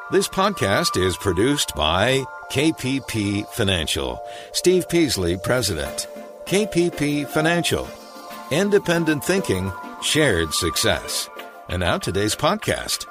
This podcast is produced by KPP Financial. Steve Peasley, President. KPP Financial. Independent thinking, shared success. And now today's podcast.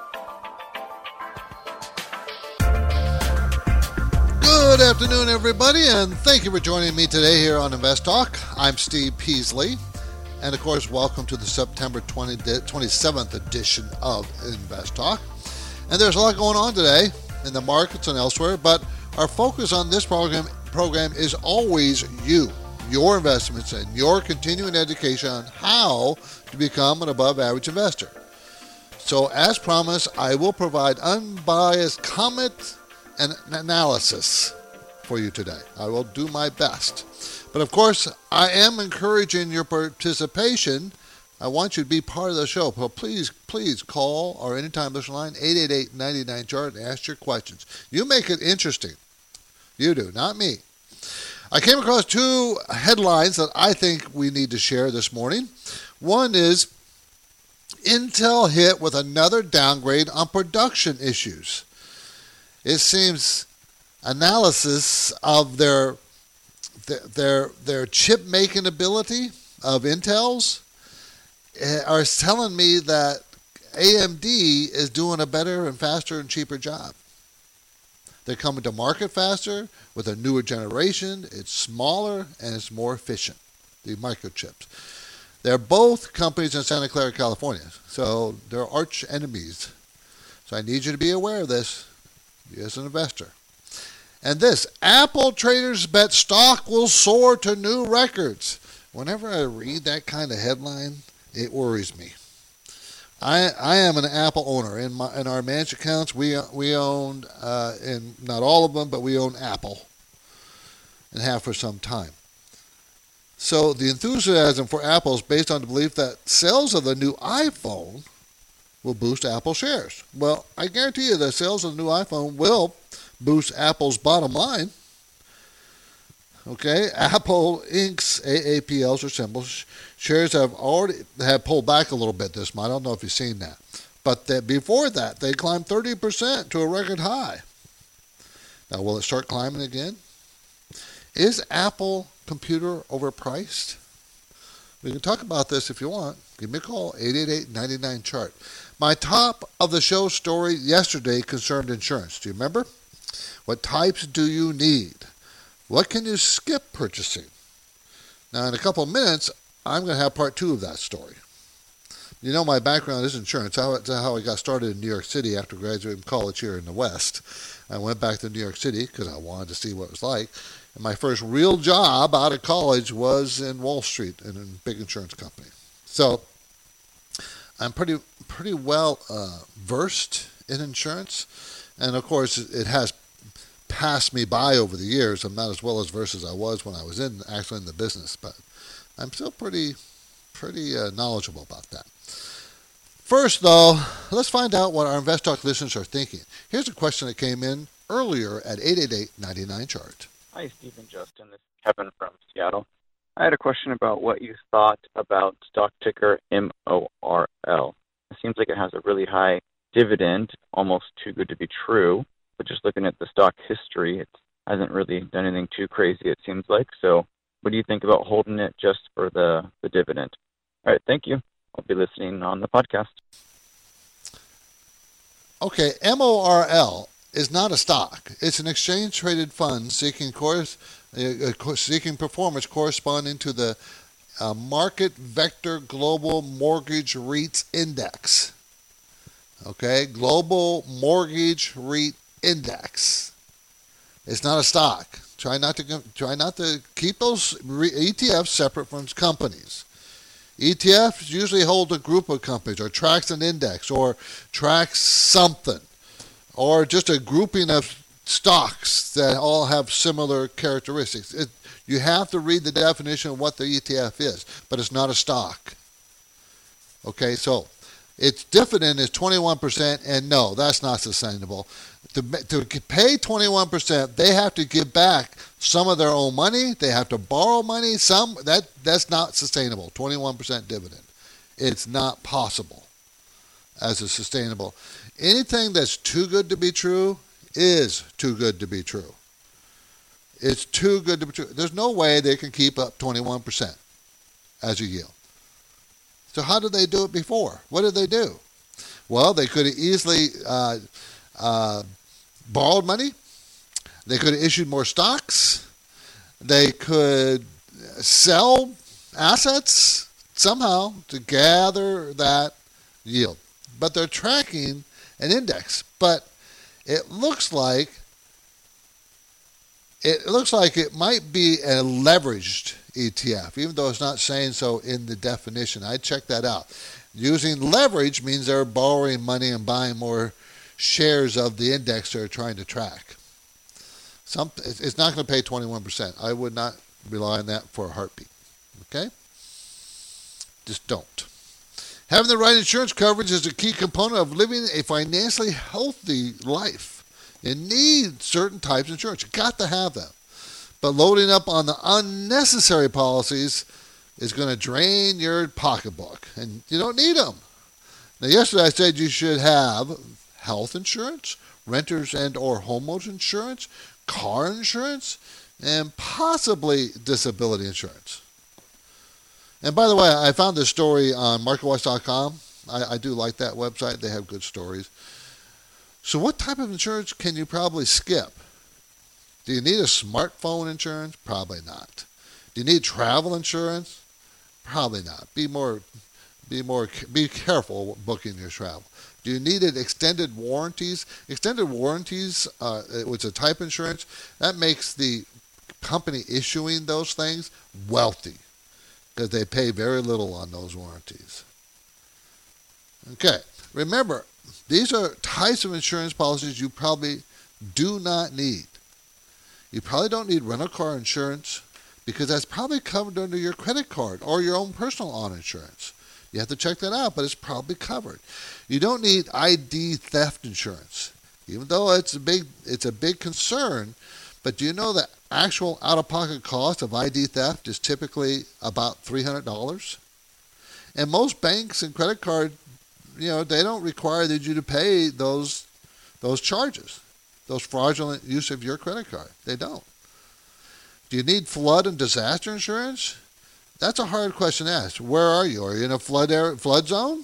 Good afternoon, everybody, and thank you for joining me today here on Invest Talk. I'm Steve Peasley, and of course, welcome to the September 27th edition of Invest Talk. And there's a lot going on today in the markets and elsewhere, but our focus on this program is always you, your investments, and your continuing education on how to become an above-average investor. So, as promised, I will provide unbiased comment and analysis for you today. I will do my best. But of course, I am encouraging your participation. I want you to be part of the show. So please call or anytime listen line 888-99-CHART and ask your questions. You make it interesting. You do, not me. I came across two headlines that I think we need to share this morning. One is Intel hit with another downgrade on production issues. It seems analysis of their chip making ability of Intel's are telling me that AMD is doing a better and faster and cheaper job. They're coming to market faster with a newer generation. It's smaller and it's more efficient, the microchips. They're both companies in Santa Clara, California, so they're arch enemies. So I need you to be aware of this, you as an investor. And this, Apple traders bet stock will soar to new records. Whenever I read that kind of headline, it worries me. I am an Apple owner. In our managed accounts, we own, in not all of them, but we own Apple and have for some time. So the enthusiasm for Apple is based on the belief that sales of the new iPhone will boost Apple shares. Well, I guarantee you that sales of the new iPhone will boost Apple's bottom line. Okay, Apple Inc.'s AAPLs or symbols shares have pulled back a little bit this month. I don't know if you've seen that. But before that, they climbed 30% to a record high. Now, will it start climbing again? Is Apple computer overpriced? We can talk about this if you want. Give me a call, 888-99-CHART. My top of the show story yesterday concerned insurance. Do you remember? What types do you need? What can you skip purchasing? Now, in a couple of minutes, I'm going to have part two of that story. You know, my background is insurance. That's how I got started in New York City after graduating from college here in the West. I went back to New York City because I wanted to see what it was like. And my first real job out of college was in Wall Street in a big insurance company. So I'm pretty well versed in insurance. And, of course, it has passed me by over the years. I'm not as well as versed as I was when I was actually in the business, but I'm still pretty knowledgeable about that. First, though, let's find out what our Invest Talk listeners are thinking. Here's a question that came in earlier at 888-99-CHART. Hi, Steve and Justin. This is Kevin from Seattle. I had a question about what you thought about stock ticker MORL. It seems like it has a really high dividend, almost too good to be true. But just looking at the stock history, it hasn't really done anything too crazy, it seems like. So what do you think about holding it just for the dividend? All right, thank you. I'll be listening on the podcast. Okay, MORL is not a stock. It's an exchange-traded fund seeking performance corresponding to the Market Vector Global Mortgage REITs Index. Okay, Global Mortgage REIT Index. It's not a stock. Try not to keep those ETFs separate from companies. ETFs usually hold a group of companies or tracks an index or tracks something or just a grouping of stocks that all have similar characteristics. You have to read the definition of what the ETF is, but it's not a stock. Okay, so its dividend is 21%, and no, that's not sustainable. To pay 21%, they have to give back some of their own money. They have to borrow money. That's not sustainable. 21% dividend. It's not possible. as a sustainable. Anything that's too good to be true is too good to be true. It's too good to be true. There's no way they can keep up 21% as a yield. So how did they do it before? What did they do? Well, they could have easily borrowed money. They could have issued more stocks. They could sell assets somehow to gather that yield. But they're tracking an index. But it looks like it might be a leveraged ETF, even though it's not saying so in the definition. I checked that out. Using leverage means they're borrowing money and buying more shares of the index they're trying to track. It's not going to pay 21%. I would not rely on that for a heartbeat. Okay? Just don't. Having the right insurance coverage is a key component of living a financially healthy life. You need certain types of insurance. You've got to have them. But loading up on the unnecessary policies is going to drain your pocketbook, and you don't need them. Now, yesterday I said you should have health insurance, renters and or homeowners insurance, car insurance, and possibly disability insurance. And by the way, I found this story on MarketWatch.com. I do like that website. They have good stories. So what type of insurance can you probably skip? Do you need a smartphone insurance? Probably not. Do you need travel insurance? Probably not. Be careful booking your travel. Do you need extended warranties? Extended warranties, which is a type insurance, that makes the company issuing those things wealthy because they pay very little on those warranties. Okay, remember, these are types of insurance policies you probably do not need. You probably don't need rental car insurance because that's probably covered under your credit card or your own personal auto insurance. You have to check that out, but it's probably covered. You don't need ID theft insurance, even though it's a big concern. But do you know the actual out-of-pocket cost of ID theft is typically about $300? And most banks and credit card, they don't require that you to pay those charges, those fraudulent use of your credit card. They don't. Do you need flood and disaster insurance? That's a hard question to ask. Where are you? Are you in a flood zone?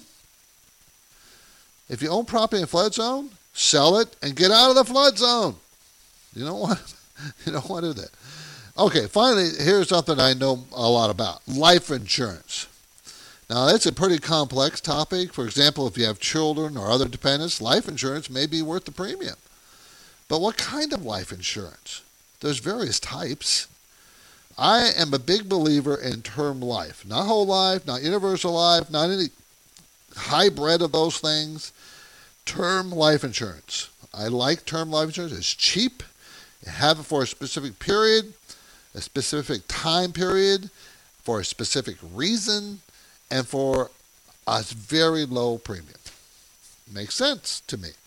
If you own property in a flood zone, sell it and get out of the flood zone. You don't want to do that. Okay, finally, here's something I know a lot about: life insurance. Now, that's a pretty complex topic. For example, if you have children or other dependents, life insurance may be worth the premium. But what kind of life insurance? There's various types. I am a big believer in term life. Not whole life, not universal life, not any hybrid of those things. Term life insurance. I like term life insurance. It's cheap. You have it for a specific period, a specific time period, for a specific reason, and for a very low premium. Makes sense to me.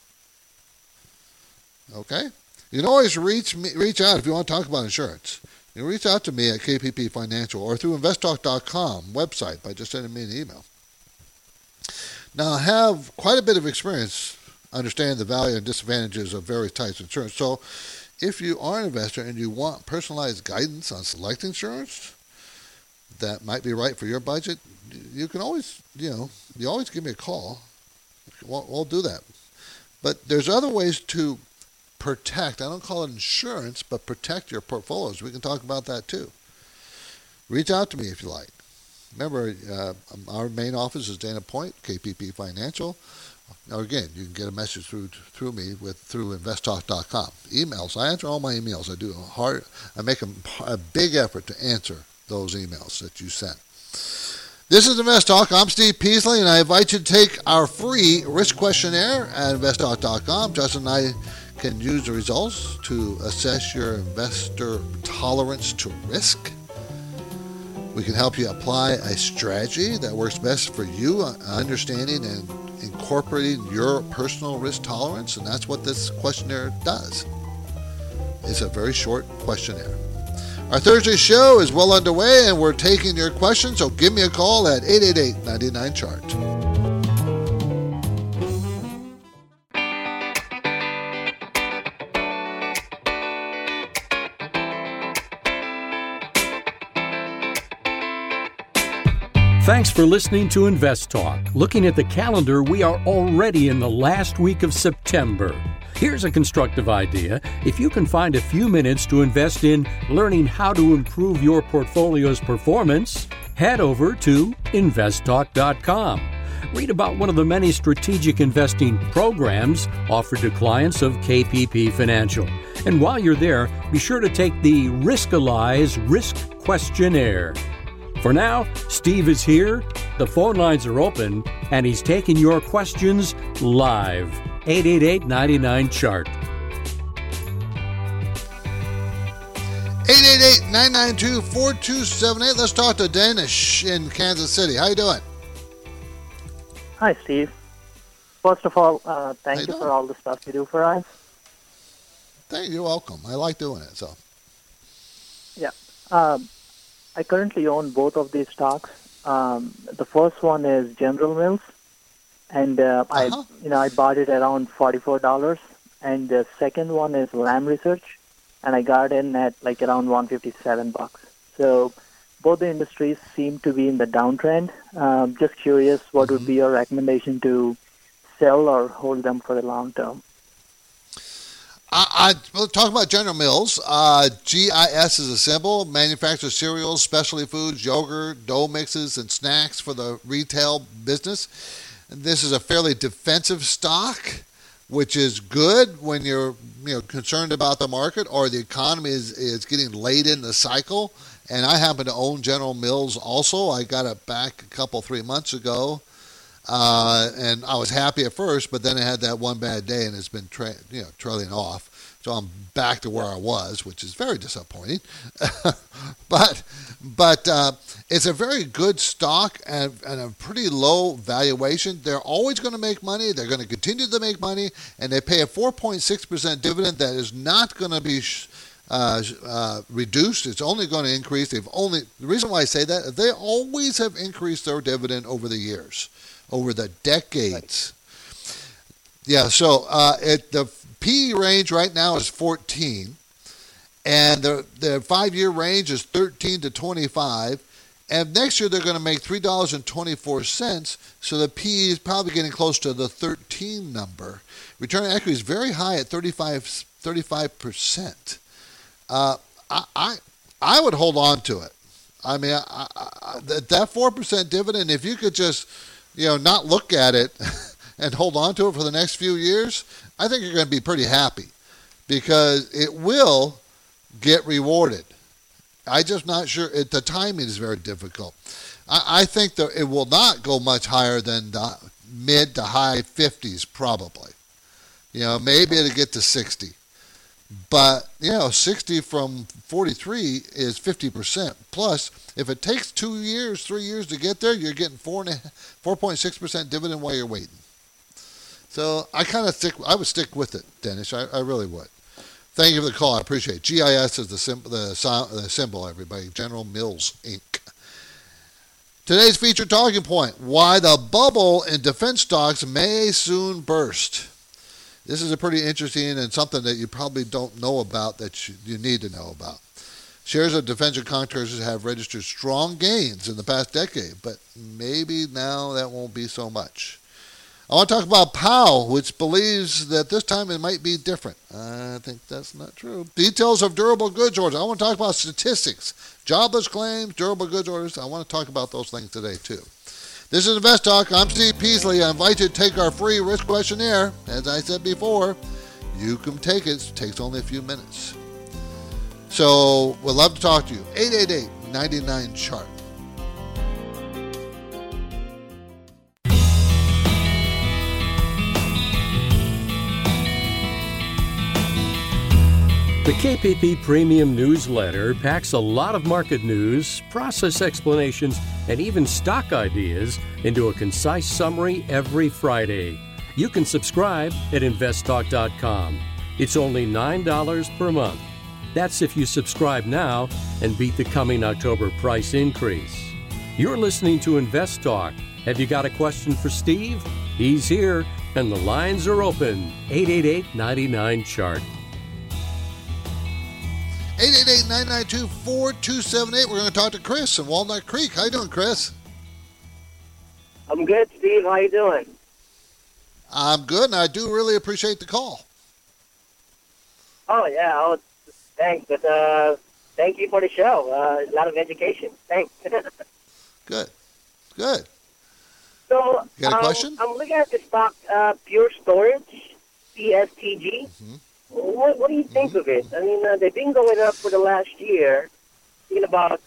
Okay? You can always reach out if you want to talk about insurance. You can reach out to me at KPP Financial or through investtalk.com website by just sending me an email. Now, I have quite a bit of experience understanding the value and disadvantages of various types of insurance. So if you are an investor and you want personalized guidance on selecting insurance that might be right for your budget, you can always, you always give me a call. We'll do that. But there's other ways to protect. I don't call it insurance, but protect your portfolios. We can talk about that too. Reach out to me if you like. Remember, our main office is Dana Point, KPP Financial. Now, again, you can get a message through me through investtalk.com. Emails. I answer all my emails. I make a big effort to answer those emails that you send. This is InvestTalk. I'm Steve Peasley, and I invite you to take our free risk questionnaire at investtalk.com. Justin and I can use the results to assess your investor tolerance to risk. We can help you apply a strategy that works best for you, understanding and incorporating your personal risk tolerance, and that's what this questionnaire does. It's a very short questionnaire. Our Thursday show is well underway, and we're taking your questions, so give me a call at 888-99-CHART. Thanks for listening to Invest Talk. Looking at the calendar, we are already in the last week of September. Here's a constructive idea. If you can find a few minutes to invest in learning how to improve your portfolio's performance, head over to investtalk.com. Read about one of the many strategic investing programs offered to clients of KPP Financial. And while you're there, be sure to take the Riskalyze Risk Questionnaire. For now, Steve is here, the phone lines are open, and he's taking your questions live. 888-99-CHART. 888-992-4278. Let's talk to Danish in Kansas City. How you doing? Hi, Steve. First of all, thank you for all the stuff you do for us. Thank you. You're welcome. I like doing it. So. Yeah. I currently own both of these stocks. The first one is General Mills, and I bought it around $44. And the second one is Lam Research, and I got in at like around $157. So both the industries seem to be in the downtrend. Just curious, what would be your recommendation to sell or hold them for the long term? We'll talk about General Mills. GIS is a symbol. Manufactures cereals, specialty foods, yogurt, dough mixes, and snacks for the retail business. And this is a fairly defensive stock, which is good when you're concerned about the market or the economy is getting late in the cycle. And I happen to own General Mills also. I got it back 3 months ago. And I was happy at first, but then I had that one bad day, and it's been trailing off. So I'm back to where I was, which is very disappointing. but it's a very good stock and a pretty low valuation. They're always going to make money. They're going to continue to make money, and they pay a 4.6% dividend that is not going to be reduced. It's only going to increase. The reason why I say that is they always have increased their dividend over the years. Over the decades. Right. Yeah, so the PE range right now is 14, and the 5-year range is 13 to 25, and next year they're going to make $3.24, so the PE is probably getting close to the 13 number. Return on equity is very high at 35%. I would hold on to it. I mean, that 4% dividend, if you could just not look at it and hold on to it for the next few years, I think you're going to be pretty happy because it will get rewarded. I'm just not sure. The timing is very difficult. I think that it will not go much higher than the mid to high 50s probably. Maybe it'll get to 60. But, 60 from 43 is 50%. Plus, if it takes 3 years to get there, you're getting 4.6% dividend while you're waiting. So I would stick with it, Dennis. I really would. Thank you for the call. I appreciate it. GIS is the symbol, everybody. General Mills, Inc. Today's featured talking point, why the bubble in defense stocks may soon burst. This is a pretty interesting and something that you probably don't know about that you need to know about. Shares of defense contractors have registered strong gains in the past decade, but maybe now that won't be so much. I want to talk about Powell, which believes that this time it might be different. I think that's not true. Details of durable goods orders. I want to talk about statistics, jobless claims, durable goods orders. I want to talk about those things today, too. This is Invest Talk. I'm Steve Peasley. I invite you to take our free risk questionnaire. As I said before, you can take it. It takes only a few minutes. So we'd love to talk to you. 888-99-CHART. The KPP Premium Newsletter packs a lot of market news, process explanations, and even stock ideas into a concise summary every Friday. You can subscribe at investtalk.com. It's only $9 per month. That's if you subscribe now and beat the coming October price increase. You're listening to Invest Talk. Have you got a question for Steve? He's here, and the lines are open. 888-99-CHART. 888-992-4278. We're going to talk to Chris in Walnut Creek. How you doing, Chris? I'm good, Steve. How you doing? I'm good, and I do really appreciate the call. Oh, yeah. Oh, thanks. But thank you for the show. A lot of education. Thanks. Good. Good. So, You got a question? I'm looking at the stock Pure Storage, PSTG. Mm-hmm. What do you think of it? I mean, they've been going up for the last year. Thinking about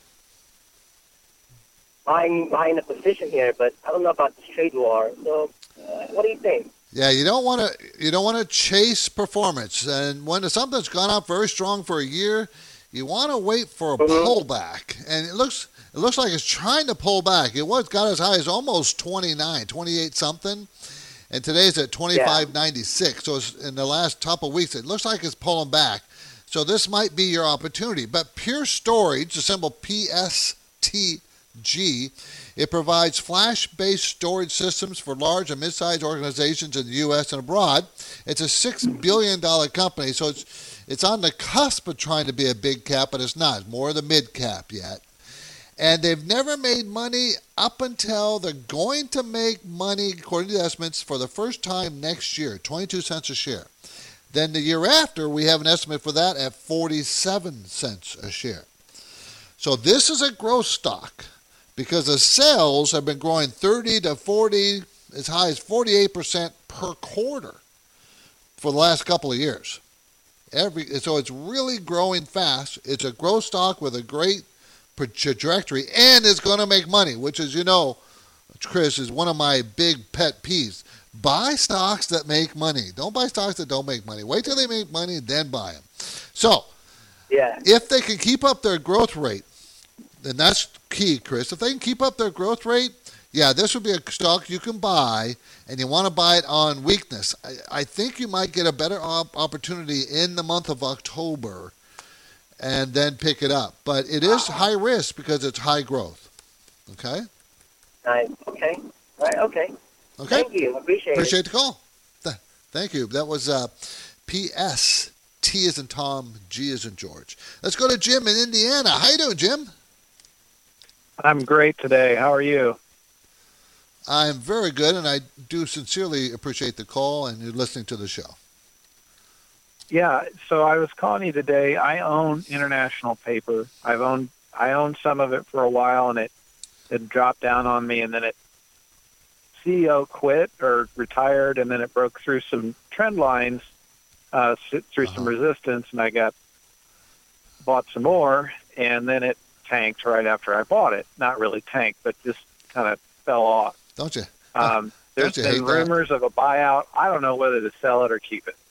buying a position here, but I don't know about this trade war. So, what do you think? Yeah, you don't want to chase performance, and when something's gone up very strong for a year, you want to wait for a pullback, and it looks like it's trying to pull back. It got as high as almost 28 something, and today's at 25.96. So it's, in the last couple of weeks, it looks like it's pulling back. So this might be your opportunity. But Pure Storage, the symbol PSTG, it provides flash-based storage systems for large and mid-sized organizations in the U.S. and abroad. It's a $6 billion company, so it's on the cusp of trying to be a big cap, but it's not. It's more the mid-cap yet. And they've never made money up until they're going to make money, according to the estimates, for the first time next year, 22 cents a share. Then the year after, we have an estimate for that at 47 cents a share. So this is a growth stock, because the sales have been growing 30 to 40, as high as 48% per quarter for the last couple of years. So it's really growing fast. It's a growth stock with a great trajectory, and it's going to make money, which, as you know, Chris, is one of my big pet peeves. Buy stocks that make money. Don't buy stocks that don't make money. Wait till they make money, then buy them. So if they can keep up their growth rate, then that's key, Chris. If they can keep up their growth rate, this would be a stock you can buy, and you want to buy it on weakness. I think you might get a better opportunity in the month of October and then pick it up. But it is high risk because it's high growth. Okay? Nice. Okay. All right. Okay. Thank you. Appreciate the call. Thank you. That was PS. T as in Tom, G as in George. Let's go to Jim in Indiana. How you doing, Jim? I'm great today. How are you? I'm very good, and I do sincerely appreciate the call and you listening to the show. Yeah, so I was calling you today. I own International Paper. I owned some of it for a while, and it dropped down on me, and then CEO quit or retired, and then it broke through some trend lines, through some resistance, and I bought some more, and then it tanked right after I bought it. Not really tanked, but just kind of fell off. Don't you? There's been rumors of a buyout. I don't know whether to sell it or keep it.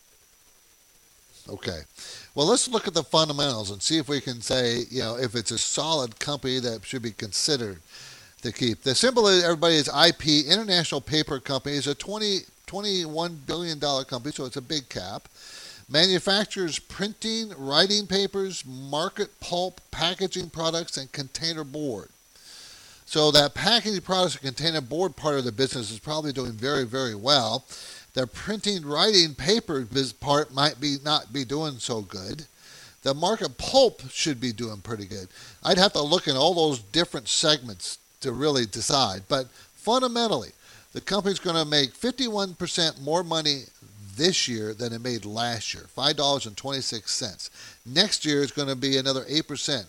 Okay. Well, let's look at the fundamentals and see if we can say, if it's a solid company that should be considered to keep. The symbol, everybody, is IP. International Paper Company is a $21 billion company, so it's a big cap. Manufactures printing, writing papers, market pulp, packaging products, and container board. So that packaging products and container board part of the business is probably doing very, very well. The printing, writing, paper part might not be doing so good. The market pulp should be doing pretty good. I'd have to look at all those different segments to really decide. But fundamentally, the company's going to make 51% more money this year than it made last year, $5.26. Next year is going to be another 8%,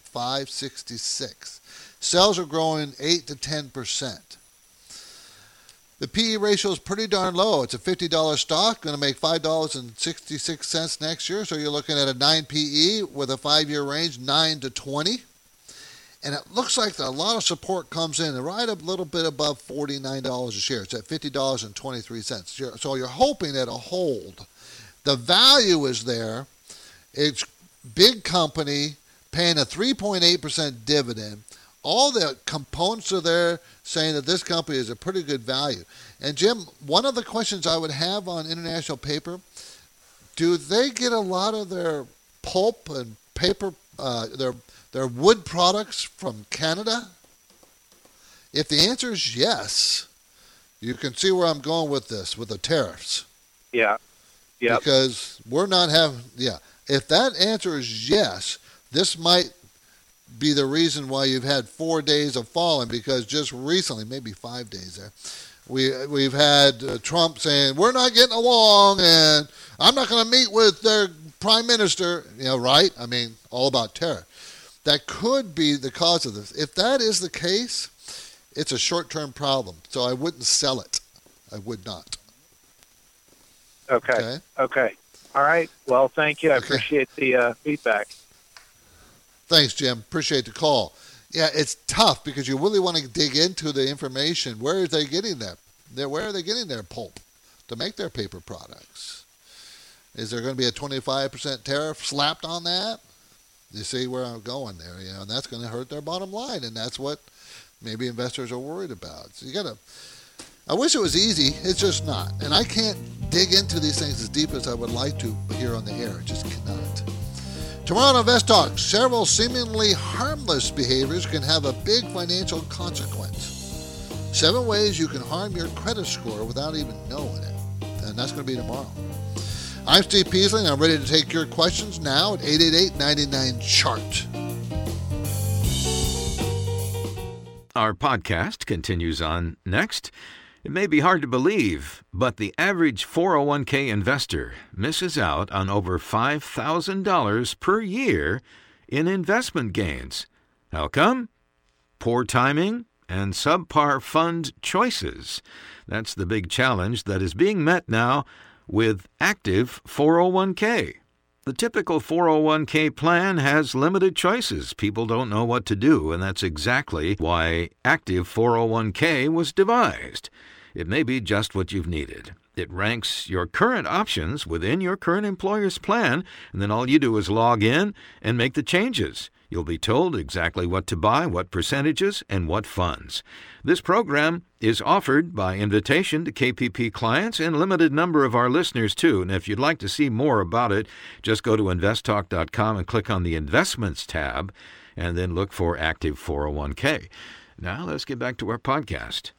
$5.66. Sales are growing 8 to 10%. The PE ratio is pretty darn low. It's a $50 stock, going to make $5.66 next year. So you're looking at a 9 PE with a 5-year range, 9 to 20. And it looks like a lot of support comes in right a little bit above $49 a share. It's at $50.23. So you're hoping it'll hold. The value is there. It's big company paying a 3.8% dividend. All the components are there saying that this company is a pretty good value. And Jim, one of the questions I would have on International Paper, do they get a lot of their pulp and paper, their wood products from Canada? If the answer is yes, you can see where I'm going with this, with the tariffs. Yeah. Yeah. Because we're not having, If that answer is yes, this might be the reason why you've had 4 days of falling, because just recently, maybe 5 days there, We've had Trump saying, we're not getting along, and I'm not going to meet with their prime minister, right? I mean, all about terror. That could be the cause of this. If that is the case, it's a short-term problem, so I wouldn't sell it. I would not. Okay. All right. Well, thank you. I appreciate the feedback. Thanks, Jim. Appreciate the call. Yeah, it's tough because you really want to dig into the information. Where are they getting that? Where are they getting their pulp to make their paper products? Is there going to be a 25% tariff slapped on that? You see where I'm going there, and that's going to hurt their bottom line, and that's what maybe investors are worried about. So I wish it was easy. It's just not. And I can't dig into these things as deep as I would like to here on the air. I just cannot. Tomorrow on Invest Talk, several seemingly harmless behaviors can have a big financial consequence. 7 ways you can harm your credit score without even knowing it. And that's going to be tomorrow. I'm Steve Peasley, and I'm ready to take your questions now at 888-99-CHART. Our podcast continues on next. It may be hard to believe, but the average 401k investor misses out on over $5,000 per year in investment gains. How come? Poor timing and subpar fund choices. That's the big challenge that is being met now with Active 401k. The typical 401k plan has limited choices. People don't know what to do, and that's exactly why Active 401k was devised. It may be just what you've needed. It ranks your current options within your current employer's plan, and then all you do is log in and make the changes. You'll be told exactly what to buy, what percentages, and what funds. This program is offered by invitation to KPP clients and limited number of our listeners, too. And if you'd like to see more about it, just go to investtalk.com and click on the Investments tab, and then look for Active 401k. Now let's get back to our podcast.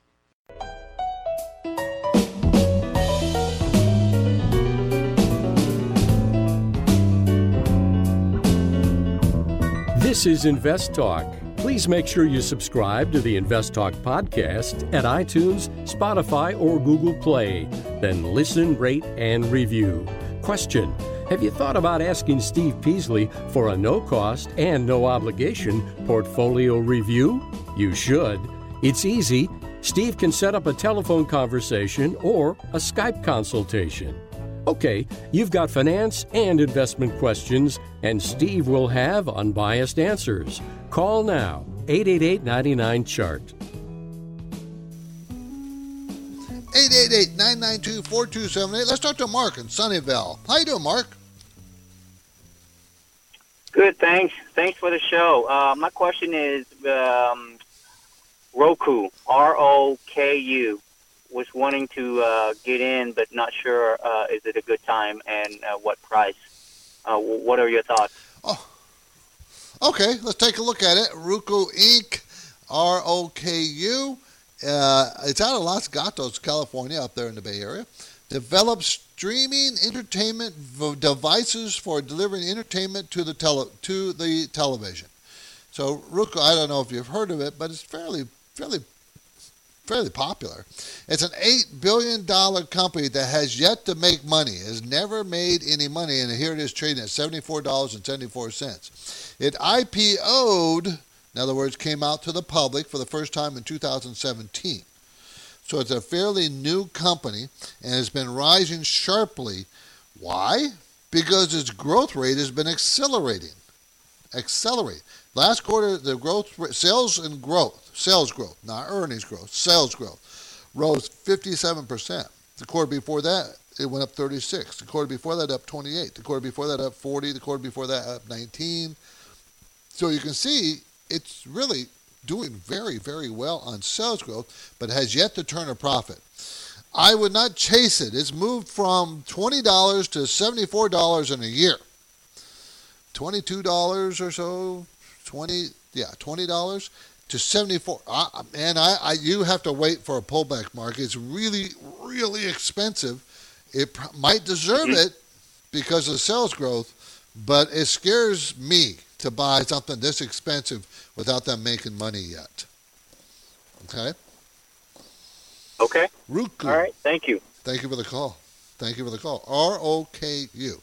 This is Invest Talk. Please make sure you subscribe to the Invest Talk podcast at iTunes, Spotify, or Google Play. Then listen, rate, and review. Question: have you thought about asking Steve Peasley for a no-cost and no-obligation portfolio review? You should. It's easy. Steve can set up a telephone conversation or a Skype consultation. Okay, you've got finance and investment questions, and Steve will have unbiased answers. Call now, 888-99-CHART. 888-992-4278. Let's talk to Mark in Sunnyvale. How you doing, Mark? Good, thanks. Thanks for the show. My question is Roku, R-O-K-U. Was wanting to get in, but not sure is it a good time and what price. What are your thoughts? Oh, okay. Let's take a look at it. Roku Inc., R-O-K-U. It's out of Los Gatos, California, up there in the Bay Area. Develops streaming entertainment devices for delivering entertainment to the television. So Roku, I don't know if you've heard of it, but it's fairly popular. It's an $8 billion company that has yet to make money, has never made any money, and here it is trading at $74.74. It IPO'd, in other words, came out to the public for the first time in 2017. So it's a fairly new company and has been rising sharply. Why? Because its growth rate has been accelerating. Last quarter, the sales growth, not earnings growth, sales growth, rose 57%. The quarter before that, it went up 36. The quarter before that, up 28. The quarter before that, up 40. The quarter before that, up 19. So you can see it's really doing very, very well on sales growth, but has yet to turn a profit. I would not chase it. It's moved from $20 to $74 in a year. $22 or so, $20 to $74. And you have to wait for a pullback market. It's really, really expensive. It might deserve it because of sales growth, but it scares me to buy something this expensive without them making money yet. Okay? Okay. Roku. All right. Thank you. Thank you for the call. ROKU.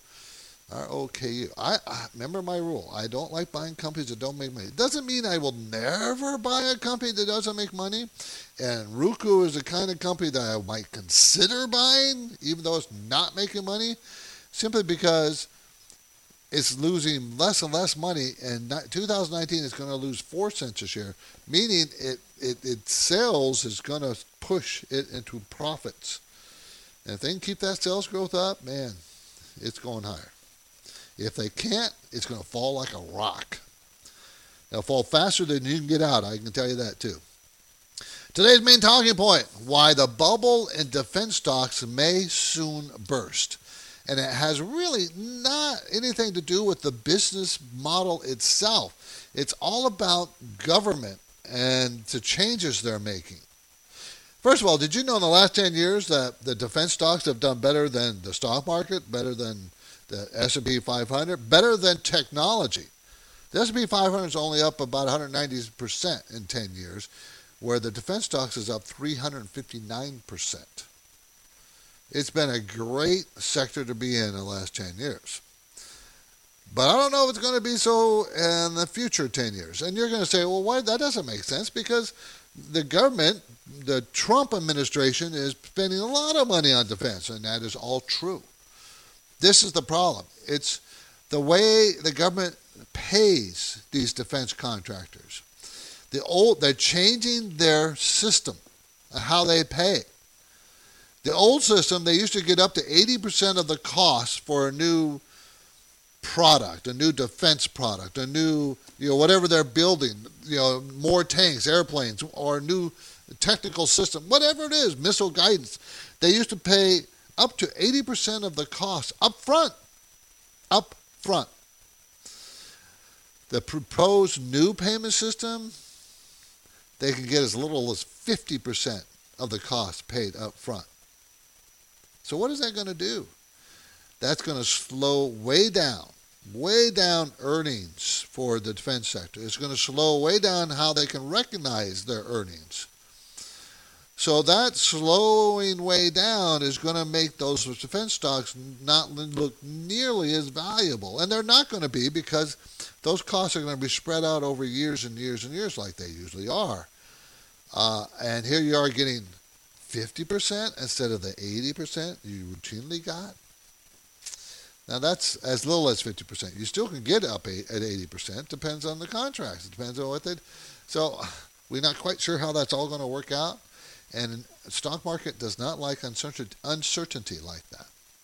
I remember my rule. I don't like buying companies that don't make money. It doesn't mean I will never buy a company that doesn't make money. And Roku is the kind of company that I might consider buying, even though it's not making money, simply because it's losing less and less money. And 2019 is going to lose 4 cents a share, meaning its sales is going to push it into profits. And if they can keep that sales growth up, man, it's going higher. If they can't, it's going to fall like a rock. It'll fall faster than you can get out. I can tell you that too. Today's main talking point, why the bubble in defense stocks may soon burst. And it has really not anything to do with the business model itself. It's all about government and the changes they're making. First of all, did you know in the last 10 years that the defense stocks have done better than the stock market, better than the S&P 500, better than technology? The S&P 500 is only up about 190% in 10 years, where the defense stocks is up 359%. It's been a great sector to be in the last 10 years. But I don't know if it's going to be so in the future 10 years. And you're going to say, well, why? That doesn't make sense, because the government, the Trump administration, is spending a lot of money on defense, and that is all true. This is the problem. It's the way the government pays these defense contractors. They're changing their system, how they pay. The old system, they used to get up to 80% of the cost for a new product, a new defense product, a new, whatever they're building, more tanks, airplanes, or a new technical system, whatever it is, missile guidance. They used to pay up to 80% of the cost up front. The proposed new payment system, they can get as little as 50% of the cost paid up front. So what is that going to do? That's going to slow way down earnings for the defense sector. It's going to slow way down how they can recognize their earnings. So that slowing way down is going to make those defense stocks not look nearly as valuable. And they're not going to be, because those costs are going to be spread out over years and years and years like they usually are. And here you are getting 50% instead of the 80% you routinely got. Now that's as little as 50%. You still can get up at 80%. Depends on the contracts. It depends on what they. So we're not quite sure how that's all going to work out. And the stock market does not like uncertainty like that.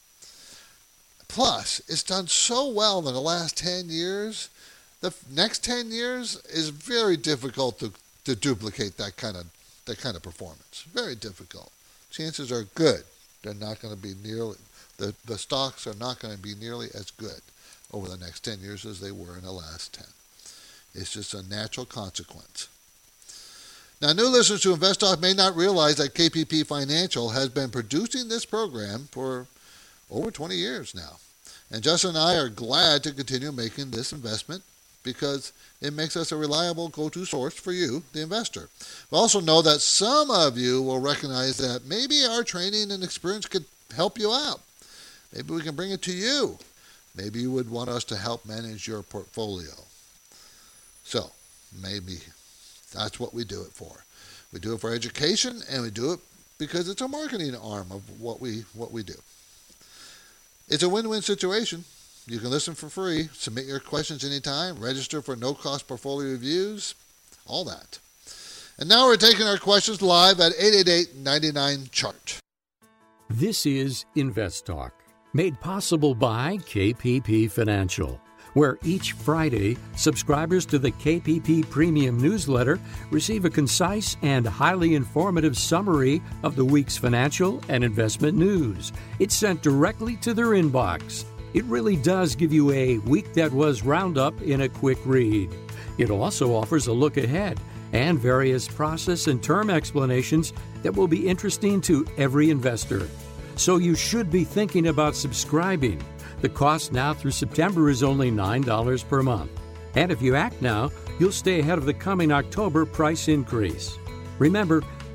Plus, it's done so well in the last 10 years. The next 10 years is very difficult to duplicate that kind of performance. Very difficult. Chances are good. They're not going to be nearly, the stocks are not going to be nearly as good over the next 10 years as they were in the last 10. It's just a natural consequence. Now, new listeners to InvestTalk may not realize that KPP Financial has been producing this program for over 20 years now. And Justin and I are glad to continue making this investment because it makes us a reliable go-to source for you, the investor. We also know that some of you will recognize that maybe our training and experience could help you out. Maybe we can bring it to you. Maybe you would want us to help manage your portfolio. So, maybe that's what we do it for. We do it for education, and we do it because it's a marketing arm of what we do. It's a win-win situation. You can listen for free, submit your questions anytime, register for no-cost portfolio reviews, all that. And now we're taking our questions live at 888-99-CHART. This is InvestTalk, made possible by KPP Financial, where each Friday, subscribers to the KPP Premium newsletter receive a concise and highly informative summary of the week's financial and investment news. It's sent directly to their inbox. It really does give you a week that was roundup in a quick read. It also offers a look ahead and various process and term explanations that will be interesting to every investor. So you should be thinking about subscribing. The cost now through September is only $9 per month. And if you act now, you'll stay ahead of the coming October price increase. Remember,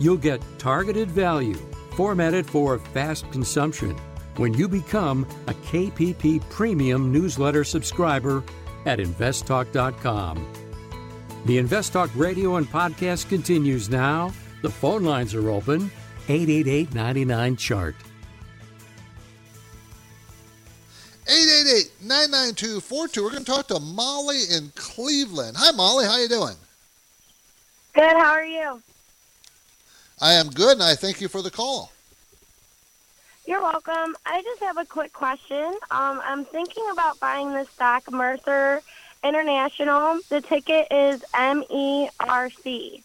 You'll get targeted value, formatted for fast consumption, when you become a KPP Premium newsletter subscriber at investtalk.com. The Invest Talk radio and podcast continues now. The phone lines are open, 888-99-CHART. 888-992-42. We're going to talk to Molly in Cleveland. Hi, Molly. How you doing? Good. How are you? I am good, and I thank you for the call. You're welcome. I just have a quick question. I'm thinking about buying the stock Mercer International. The ticket is MERC.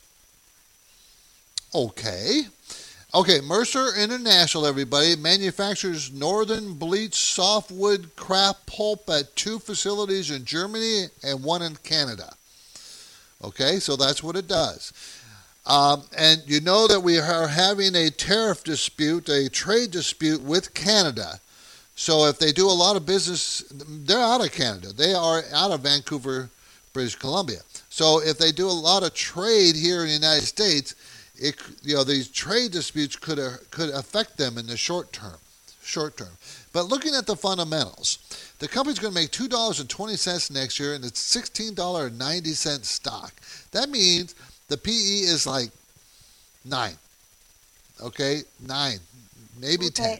Okay, Mercer International, everybody, manufactures northern bleached softwood kraft pulp at 2 facilities in Germany and 1 in Canada. Okay, so that's what it does. And you know that we are having a tariff dispute, a trade dispute with Canada. So if they do a lot of business, they're out of Canada. They are out of Vancouver, British Columbia. So if they do a lot of trade here in the United States, these trade disputes could affect them in the short term. But looking at the fundamentals, the company's going to make $2.20 next year, and it's $16.90 stock. That means the PE is like 9. Okay, 9, maybe 10.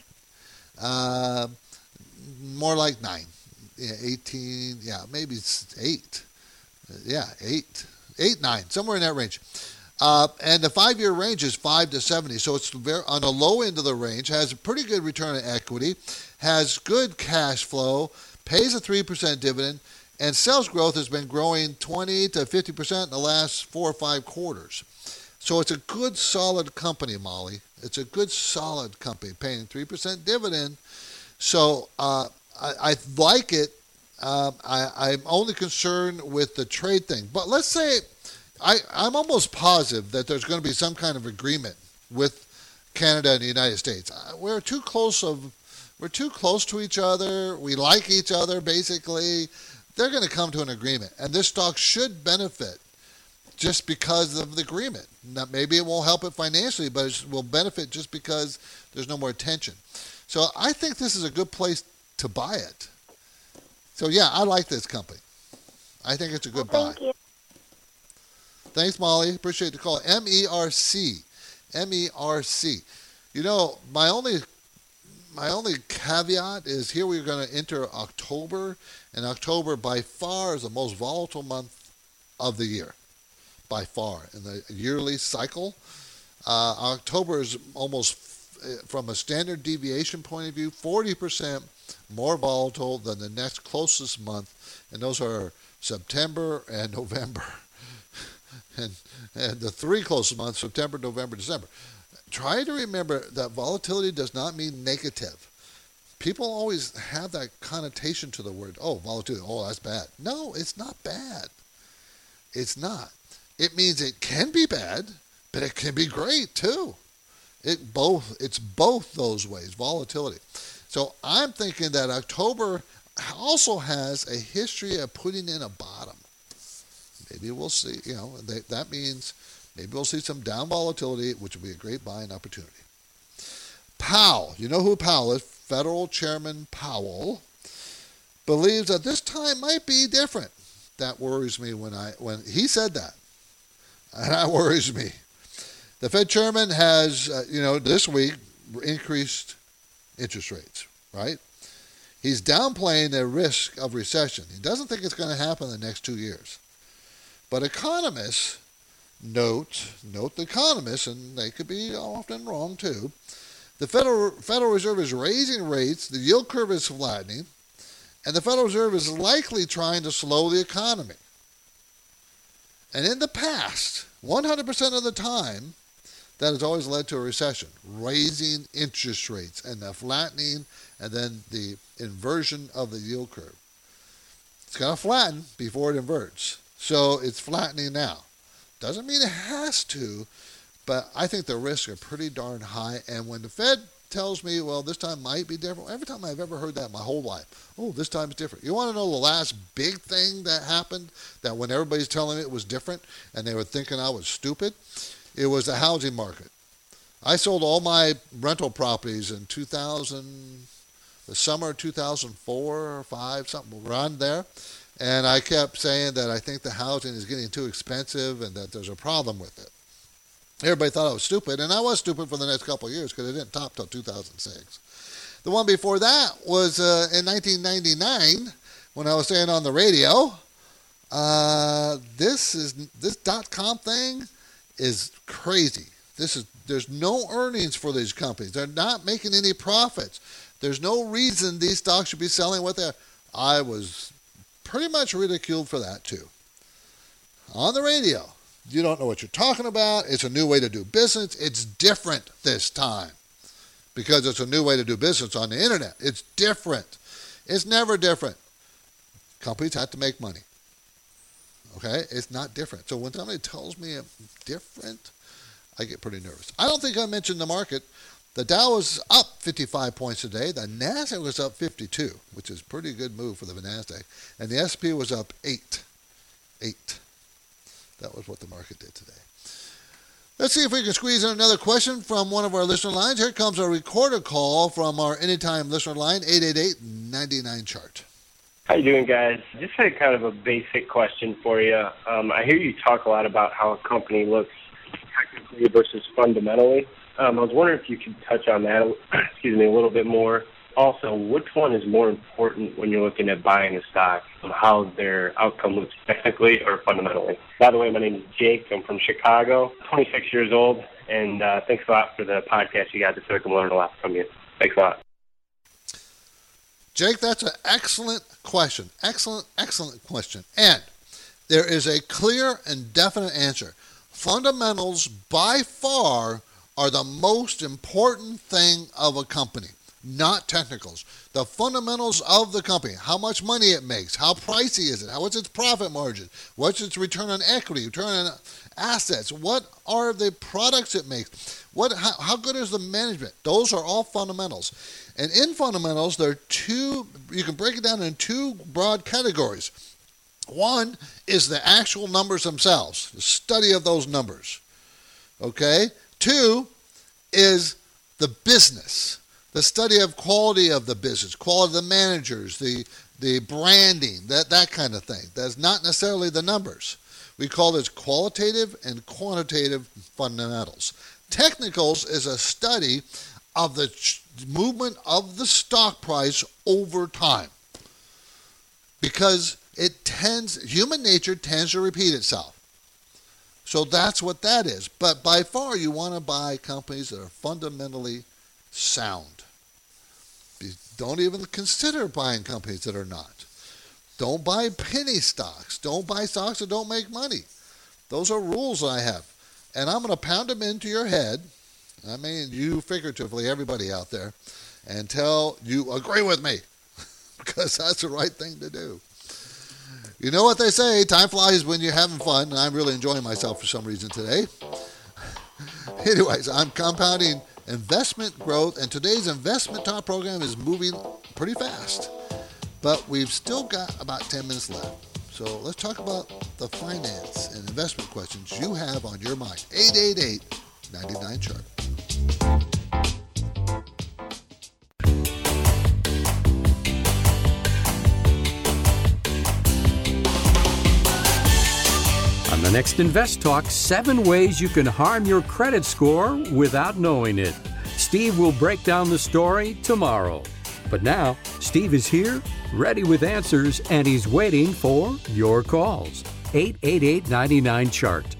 More like 9. Yeah, 18. Yeah, maybe it's 8. 8, 9, somewhere in that range. And the 5-year range is 5 to 70, so it's on the low end of the range, has a pretty good return on equity, has good cash flow, pays a 3% dividend, and sales growth has been growing 20 to 50% in the last 4 or 5 quarters. So it's a good, solid company, Molly. It's a good, solid company, paying 3% dividend. So I like it. I'm only concerned with the trade thing. But let's say I'm almost positive that there's going to be some kind of agreement with Canada and the United States. We're too close to each other. We like each other, basically. They're going to come to an agreement, and this stock should benefit just because of the agreement. Now, maybe it won't help it financially, but it will benefit just because there's no more tension. So I think this is a good place to buy it. So, yeah, I like this company. I think it's a good buy. Thank you. Thanks, Molly. Appreciate the call. MERC. MERC. You know, my only caveat is here we're going to enter October, and October by far is the most volatile month of the year, by far. In the yearly cycle, October is almost, from a standard deviation point of view, 40% more volatile than the next closest month, and those are September and November. And the 3 closest months, September, November, December. Try to remember that volatility does not mean negative. People always have that connotation to the word, volatility, that's bad. No, it's not bad. It's not. It means it can be bad, but it can be great too. It's both those ways, volatility. So I'm thinking that October also has a history of putting in a bottom. Maybe we'll see, that means maybe we'll see some down volatility, which will be a great buying opportunity. Powell, you know who Powell is? Federal Chairman Powell believes that this time might be different. That worries me when he said that. And that worries me. The Fed Chairman has, this week increased interest rates, right? He's downplaying the risk of recession. He doesn't think it's going to happen in the next 2 years. But economists, note the economists, and they could be often wrong too, the Federal Reserve is raising rates, the yield curve is flattening, and the Federal Reserve is likely trying to slow the economy. And in the past, 100% of the time, that has always led to a recession, raising interest rates and the flattening and then the inversion of the yield curve. It's got to flatten before it inverts. So it's flattening now. Doesn't mean it has to, but I think the risks are pretty darn high. And when the Fed tells me, well, this time might be different, every time I've ever heard that in my whole life, this time's different. You want to know the last big thing that happened, that when everybody's telling me it was different and they were thinking I was stupid? It was the housing market. I sold all my rental properties in 2000, the summer of 2004 or 5, something around there. And I kept saying that I think the housing is getting too expensive and that there's a problem with it. Everybody thought I was stupid, and I was stupid for the next couple of years because it didn't top till 2006. The one before that was in 1999 when I was saying on the radio, this .com thing is crazy. There's no earnings for these companies. They're not making any profits. There's no reason these stocks should be selling what they're. I was pretty much ridiculed for that too. On the radio, you don't know what you're talking about. It's a new way to do business. It's different this time because it's a new way to do business on the internet. It's different. It's never different. Companies have to make money. Okay? It's not different. So when somebody tells me it's different, I get pretty nervous. I don't think I mentioned the market. The Dow was up 55 points today. The Nasdaq was up 52, which is a pretty good move for the Nasdaq. And the S&P was up 8. That was what the market did today. Let's see if we can squeeze in another question from one of our listener lines. Here comes a recorded call from our anytime listener line, 888-99-CHART. How you doing, guys? Just had kind of a basic question for you. I hear you talk a lot about how a company looks technically versus fundamentally. I was wondering if you could touch on that, a little bit more. Also, which one is more important when you're looking at buying a stock, how their outcome looks technically or fundamentally? By the way, my name is Jake. I'm from Chicago, 26 years old, and thanks a lot for the podcast you guys. I can learn a lot from you. Thanks a lot. Jake, that's an excellent question. Excellent question. And there is a clear and definite answer. Fundamentals, by far, are the most important thing of a company, not technicals. The fundamentals of the company, how much money it makes, how pricey is it, what's its profit margin, what's its return on equity, return on assets, what are the products it makes, how good is the management. Those are all fundamentals. And in fundamentals, there are you can break it down in two broad categories. One is the actual numbers themselves, the study of those numbers. Okay? Two is the business, the study of quality of the business, quality of the managers, the branding, that kind of thing. That's not necessarily the numbers. We call this qualitative and quantitative fundamentals. Technicals is a study of the movement of the stock price over time because human nature tends to repeat itself. So that's what that is. But by far, you want to buy companies that are fundamentally sound. Don't even consider buying companies that are not. Don't buy penny stocks. Don't buy stocks that don't make money. Those are rules I have. And I'm going to pound them into your head. I mean, you figuratively, everybody out there, until you agree with me. Because that's the right thing to do. You know what they say, time flies when you're having fun, and I'm really enjoying myself for some reason today. Anyways, I'm compounding investment growth, and today's investment talk program is moving pretty fast. But we've still got about 10 minutes left. So let's talk about the finance and investment questions you have on your mind. 888-99-CHART. On the next Invest Talk, 7 ways you can harm your credit score without knowing it. Steve will break down the story tomorrow. But now, Steve is here, ready with answers, and he's waiting for your calls. 888-99-CHART.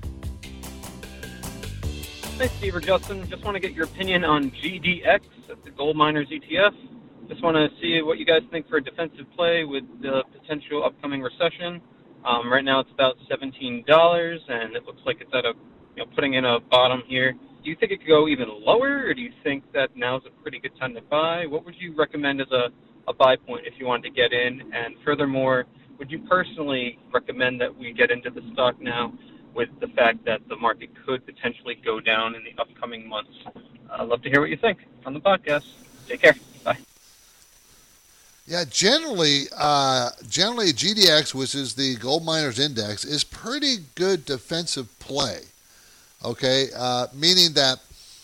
Hey, Steve or Justin. Just want to get your opinion on GDX, the Gold Miners ETF. Just want to see what you guys think for a defensive play with the potential upcoming recession. Right now it's about $17, and it looks like it's at putting in a bottom here. Do you think it could go even lower, or do you think that now's a pretty good time to buy? What would you recommend as a buy point if you wanted to get in? And furthermore, would you personally recommend that we get into the stock now with the fact that the market could potentially go down in the upcoming months? I'd love to hear what you think on the podcast. Take care. Bye. Yeah, generally GDX, which is the Gold Miners Index, is pretty good defensive play. Okay, meaning that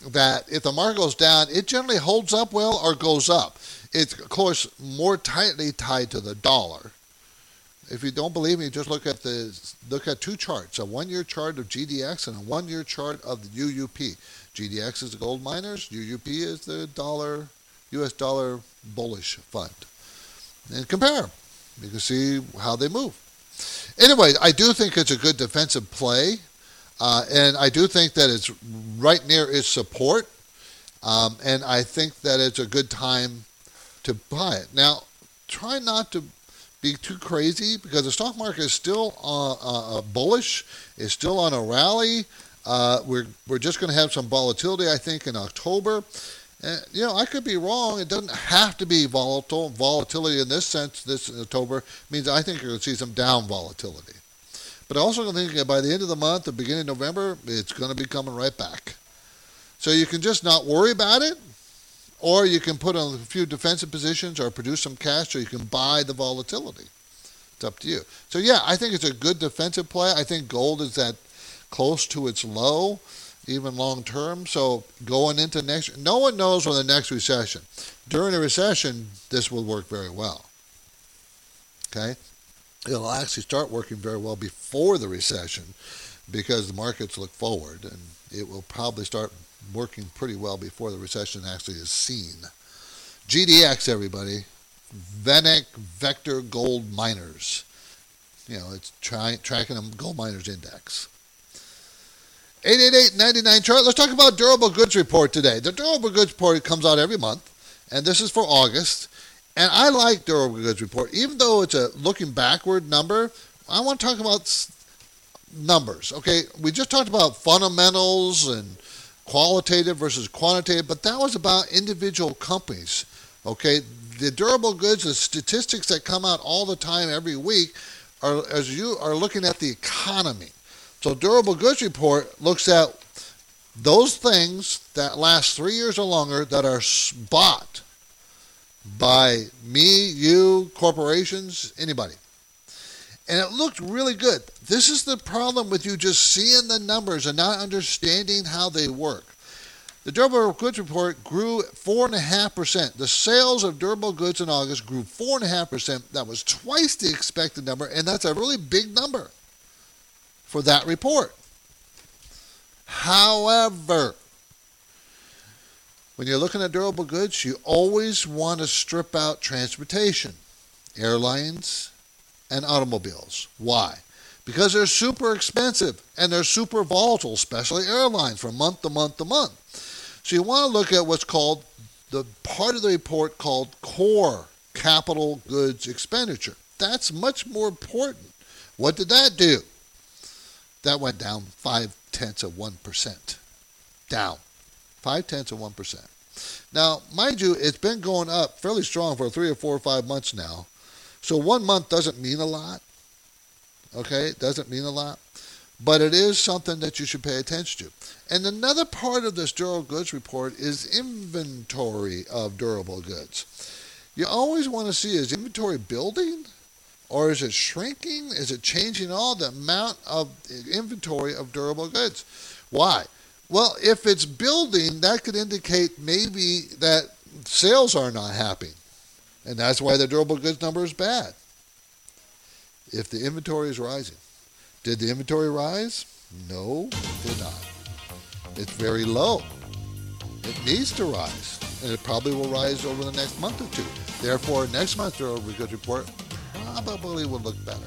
that if the market goes down, it generally holds up well or goes up. It's, of course, more tightly tied to the dollar. If you don't believe me, just look at two charts, a one-year chart of GDX and a one-year chart of the UUP. GDX is the gold miners, UUP is the US dollar bullish fund. And compare them. You can see how they move. Anyway, I do think it's a good defensive play, and I do think that it's right near its support, and I think that it's a good time to buy it. Now, try not to be too crazy because the stock market is still bullish. It's still on a rally. We're just going to have some volatility, I think, in October. I could be wrong. It doesn't have to be volatile. Volatility in this sense, this October, means I think you're going to see some down volatility. But I also think that by the end of the month, the beginning of November, it's going to be coming right back. So you can just not worry about it, or you can put on a few defensive positions or produce some cash so you can buy the volatility. It's up to you. So yeah, I think it's a good defensive play. I think gold is that close to its low, even long term. So going into next, no one knows when the next recession. During a recession, this will work very well. Okay? It'll actually start working very well before the recession because the markets look forward, and it will probably start working pretty well before the recession actually is seen. GDX, everybody. VanEck Vector Gold Miners. It's tracking them Gold Miners Index. 888-99 chart. Let's talk about durable goods report today. The durable goods report comes out every month, and this is for August. And I like durable goods report, even though it's a looking backward number. I want to talk about numbers. Okay, we just talked about fundamentals and qualitative versus quantitative, but that was about individual companies. Okay, the durable goods, the statistics that come out all the time every week, are as you are looking at the economy. So durable goods report looks at those things that last 3 years or longer that are bought by me, you, corporations, anybody. And it looked really good. This is the problem with you just seeing the numbers and not understanding how they work. The durable goods report grew 4.5%. The sales of durable goods in August grew 4.5%. That was twice the expected number, and that's a really big number for that report. However, when you're looking at durable goods, you always want to strip out transportation, airlines, and automobiles. Why? Because they're super expensive and they're super volatile, especially airlines, from month to month to month. So you want to look at what's called the part of the report called core capital goods expenditure. That's much more important. What did that do? That went down 0.5%. Down 0.5%. Now, mind you, it's been going up fairly strong for 3 or 4 or 5 months now. So 1 month doesn't mean a lot. Okay, it doesn't mean a lot. But it is something that you should pay attention to. And another part of this durable goods report is inventory of durable goods. You always want to see, is inventory building? Or is it shrinking? Is it changing all the amount of inventory of durable goods? Why? Well, if it's building, that could indicate maybe that sales are not happening. And that's why the durable goods number is bad. If the inventory is rising. Did the inventory rise? No, it did not. It's very low. It needs to rise. And it probably will rise over the next month or two. Therefore, next month's durable goods report probably will look better.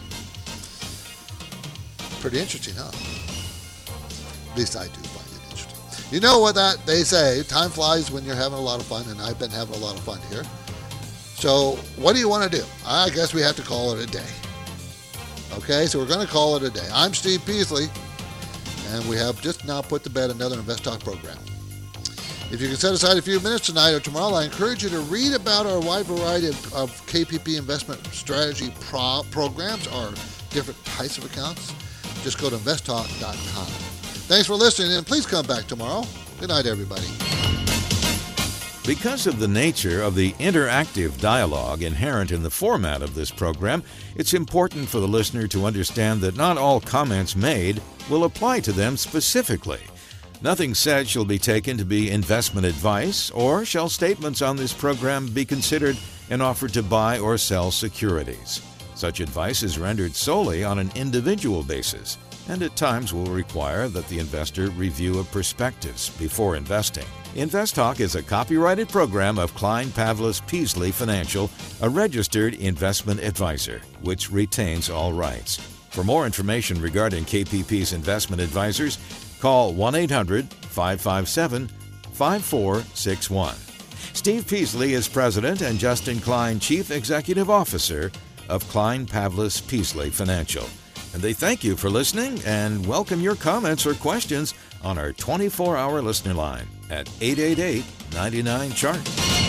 Pretty interesting, huh? At least I do find it interesting. You know what they say, time flies when you're having a lot of fun, and I've been having a lot of fun here. So what do you want to do? I guess we have to call it a day. Okay, so we're going to call it a day. I'm Steve Peasley, and we have just now put to bed another Invest Talk program. If you can set aside a few minutes tonight or tomorrow, I encourage you to read about our wide variety of KPP investment strategy programs, our different types of accounts. Just go to investtalk.com. Thanks for listening, and please come back tomorrow. Good night, everybody. Because of the nature of the interactive dialogue inherent in the format of this program, it's important for the listener to understand that not all comments made will apply to them specifically. Nothing said shall be taken to be investment advice, or shall statements on this program be considered an offer to buy or sell securities. Such advice is rendered solely on an individual basis, and at times will require that the investor review a prospectus before investing. InvestTalk is a copyrighted program of Klein Pavlis Peasley Financial, a registered investment advisor, which retains all rights. For more information regarding KPP's investment advisors, call 1-800-557-5461. Steve Peasley is President and Justin Klein, Chief Executive Officer of Klein Pavlis Peasley Financial. And they thank you for listening and welcome your comments or questions on our 24-hour listener line at 888-99-CHART.